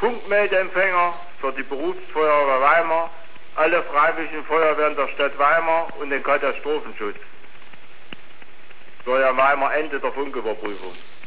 Funkmeldeempfänger für die Berufsfeuerwehr Weimar, alle freiwilligen Feuerwehren der Stadt Weimar und den Katastrophenschutz. So ja Weimar Ende der Funküberprüfung.